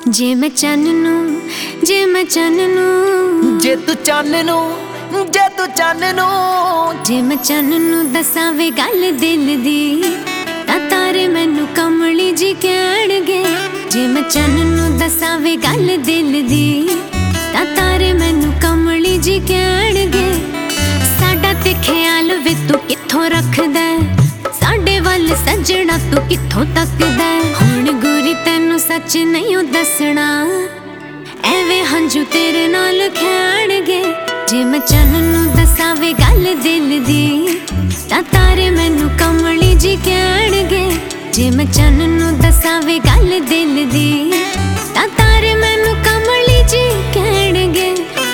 ਜੇ ਮੈਂ ਚੰਨ ਨੂੰ ਜੇ ਮੈਂ ਚੰਨ ਨੂੰ ਜੇ ਤੂੰ ਚੰਨ ਨੂੰ ਜੇ ਤੂੰ ਚੰਨ ਨੂੰ ਜੇ ਮੈਂ ਚੰਨ ਨੂੰ ਦੱਸਾਂ ਵੇ ਗੱਲ ਦਿਲ ਦੀ ਤਾਂ ਤਾਰੇ ਮੈਨੂੰ ਕਮਲੀ ਜੀ ਕਹਿਣਗੇ। ਜੇ ਮੈਂ ਚੰਨ ਨੂੰ ਦੱਸਾਂ ਵੇ ਗੱਲ ਦਿਲ ਦੀ ਤਾਂ ਤਾਰੇ ਮੈਨੂੰ ਕਮਲੀ ਜੀ ਕਹਿਣਗੇ। ਸਾਡਾ ਤੇ ਖਿਆਲ ਵੇ ਤੂੰ ਕਿੱਥੋਂ ਰੱਖਦਾ, ਸਾਡੇ ਵੱਲ ਸੱਜਣਾ ਤੂੰ ਕਿੱਥੋਂ ਤੱਕਦਾ। ਹੁਣ ਗੋਰੀ ਤੈਨੂੰ ਸੱਚ ਨਹੀਂ ਓ ਦੱਸਣਾ, ਐਵੇਂ ਹੰਝੂ ਤੇਰੇ ਨਾਲ ਖਹਿਣਗੇ। ਜੇ ਮੈਂ ਚੰਨ ਨੂੰ ਦੱਸਾਂ ਵੇ ਗੱਲ ਦਿਲ ਦੀ ਤਾਂ ਤਾਰੇ ਮੈਨੂੰ ਕਮਲੀ ਜੀ ਕਹਿਣਗੇ। ਜੇ ਮੈਂ ਚੰਨ ਨੂੰ ਦੱਸਾਂ ਵੇ ਗੱਲ ਦਿਲ ਦੀ ਤਾਂ ਤਾਰੇ ਮੈਨੂੰ ਕਮਲੀ ਜੀ ਕਹਿਣਗੇ।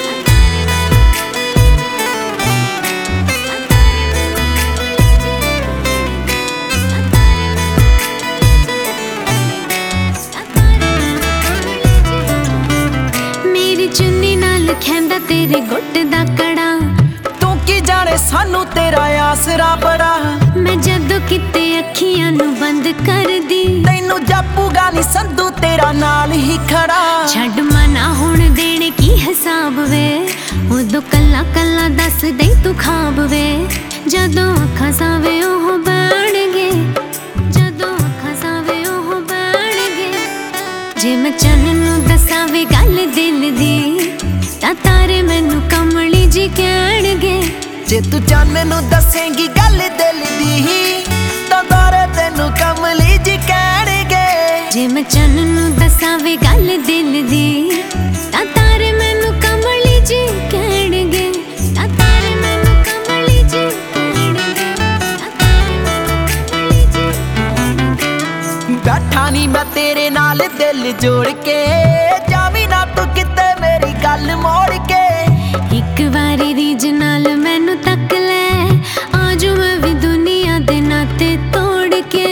ਮੇਰੀ ਚੁੰਨੀ ਨਾਲ ਖੈਂਦਾ ਤੇਰੇ ਗੁੱਟ ਦਾ ਕੜਾ, ਤੂੰ ਕੀ ਜਾਣੇ ਸਾਨੂੰ ਤੇਰਾ ਆਸਰਾ ਬੜਾ। ਮੈਂ ਜਦੋਂ ਕਿਤੇ ਅੱਖੀਆਂ ਨੂੰ ਬੰਦ ਕਰਦੀ ਤੈਨੂੰ ਜਾਪੂਗਾ ਨੀ ਸੰਧੂ ਤੇਰਾ ਨਾਲ ਹੀ ਖੜਾ। ਛੱਡ ਮਨਾ ਹੁਣ ਦੇਣੇ ਕੀ ਹਿਸਾਬ ਵੇ, ਉਦੋਂ ਕੱਲਾ ਕੱਲਾ ਦੱਸ ਦੇ ਤੂੰ ਖਾਬ ਵੇ। ਜਦੋਂ ਅੱਖਾਂ ਸਾਵੇ ਉਹ ਬਣਗੇ, ਜਦੋਂ ਅੱਖਾਂ ਸਾਵੇ ਉਹ ਬਣਗੇ। ਜੇ ਮੈਂ ਚੰਨ ਨੂੰ ਦੱਸਾਂ ਵੇ ਗੱਲ ਦਿਲ ਦੀ ਤਾਂ ਤਾਰੇ ਮੈਨੂੰ ਕਮਲੀ ਜੀ ਕਹਿਣਗੇ। ਜੇ ਤੂੰ ਚੰਨ ਨੂੰ ਦੱਸੇਂਗੀ ਗੱਲ ਦਿਲ ਦੀ ਤਾਂ ਤਾਰੇ ਤੈਨੂੰ ਕਮਲੀ ਜੀ ਕਹਿਣਗੇ। ਜੇ ਮੈਂ ਚੰਨ ਨੂੰ ਦੱਸਾਂ ਵੇ ਗੱਲ ਦਿਲ ਦੀ ਤਾਂ ਤਾਰੇ ਮੈਨੂੰ ਕਮਲੀ ਜੀ ਕਹਿਣਗੇ। ਤਾਂ ਤਾਰੇ ਮੈਨੂੰ ਕਮਲੀ ਜੀ ਕਹਿਣਗੇ, ਤਾਂ ਤਾਰੇ ਮੈਨੂੰ ਕਮਲੀ ਜੀ ਕਹਿਣਗੇ। ਬੈਠਾ ਨੀ ਮੈਂ ਤੇਰੇ ਨਾਲ ਦਿਲ ਜੋੜ ਕੇ, ਜਾਵੀਂ ਨਾ ਤੂੰ ਕਿਤੇ ਮੇਰੀ ਗੱਲ ਮੋੜ ਕੇ। ਇੱਕ ਵਾਰੀ ਰੀਝ ਨਾਲ ਮੈਨੂੰ ਤੱਕ ਲੈ, ਆਜੂ ਮੈਂ ਵੀ ਦੁਨੀਆ ਦੇ ਨਾਤੇ ਤੋੜ ਕੇ।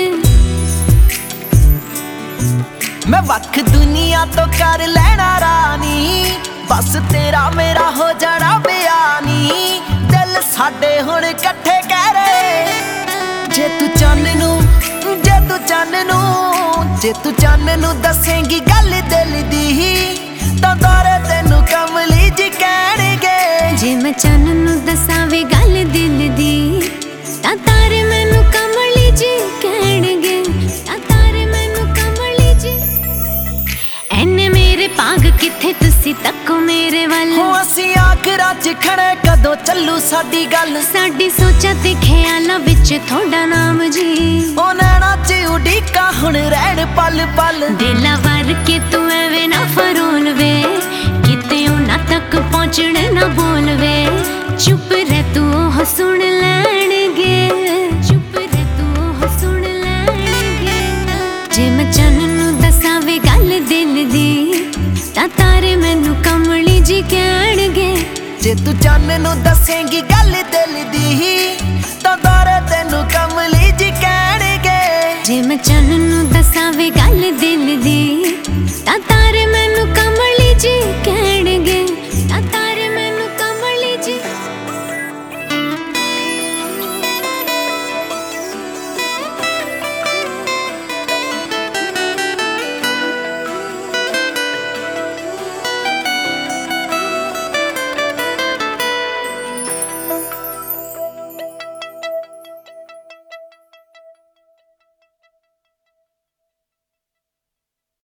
ਮੈਂ ਵੱਖ ਦੁਨੀਆ ਤੋਂ ਕਰ ਲੈਣਾ ਰਾਨੀ, ਬਸ ਤੇਰਾ ਮੇਰਾ ਹੋ ਜਾਣਾ ਬਿਆਨੀ। ਦਿਲ ਸਾਡੇ ਹੁਣ ਇਕੱਠੇ ਕਹਿ ਰਹੇ। ਜੇ ਤੂੰ ਚੰਨ ਨੂੰ ਜੇ ਤੂੰ ਚੰਨ ਨੂੰ ਜੇ ਤੂੰ ਚੰਨ ਨੂੰ ਦੱਸੇਂਗੀ ਗੱਲ ਦਿਲ ਦੀ ਤਾਂ ਤਾਰੇ ਤੈਨੂੰ ਕਮਲੀ ਜੀ ਕਹਿਣਗੇ। ਜੇ ਮੈਂ ਚੰਨ ਨੂੰ ਦੱਸਾਂ ਵੇ ਗੱਲ ਦਿਲ ਦੀ ਤਾਂ ਤਾਰੇ ਮੈਨੂੰ ਕਮਲੀ ਜੀ ਕਹਿਣਗੇ। ਤਾਂ ਤਾਰੇ ਮੈਨੂੰ ਕਮਲੀ ਜੀ। ਐਨੇ ਮੇਰੇ ਭਾਗ ਕਿੱਥੇ ਤੁਸੀਂ ਤੱਕੋ ਮੇਰੇ ਵੱਲ, ਹੋ ਅਸੀਂ ਆਖਰਾਂ 'ਚ ਖੜੇ ਕਦੋਂ ਚੱਲੂ ਸਾਡੀ ਗੱਲ। ਸਾਡੀ ਸੋਚਾਂ ਤੇ ਖਿਆਲਾਂ ਵਿੱਚ ਤੁਹਾਡਾ ਨਾਮ ਜੀ, ਉਹ ਨੈਣਾ 'ਚ ਉਡੀਕਾਂ ਹੁਣ ਰਹਿਣ ਪਲ ਪਲ। ਦਿਲਾਂ ਵਰ ਕੇ ਤੂੰ ਐਵੇਂ ਨਾ ਫਰੋਲ ਵੇ, ਕਿਤੇ ਉਹਨਾਂ ਤੱਕ ਪਹੁੰਚਣ ਨਾ ਬੋਲ ਵੇ। ਚੁੱਪ ਰਹਿ ਤੂੰ ਉਹ ਸੁਣ ਲੈਣਗੇ, ਚੁੱਪ ਰਹਿ ਤੂੰ ਉਹ ਸੁਣ ਲੈਣਗੇ। ਜੇ ਮੈਂ ਚੰਨ ਨੂੰ ਦੱਸਾਂ ਵੇ ਗੱਲ ਦਿਲ ਦੀ ਤਾਂ ਤਾਰੇ ਮੈਨੂੰ ਕਮਲੀ ਜੀ ਕਹਿਣਗੇ। ਜੇ ਤੂੰ ਚੰਨ ਨੂੰ ਦੱਸੇਂਗੀ ਗੱਲ ਦਿਲ ਦੀ ਤਾਂ ਤਾਰੇ ਤੈਨੂੰ ਕਮਲੀ ਜੀ ਕਹਿਣਗੇ। ਜੇ ਮੈਂ ਚੰਨ ਨੂੰ ਦੱਸਾਂ ਵੇ ਗੱਲ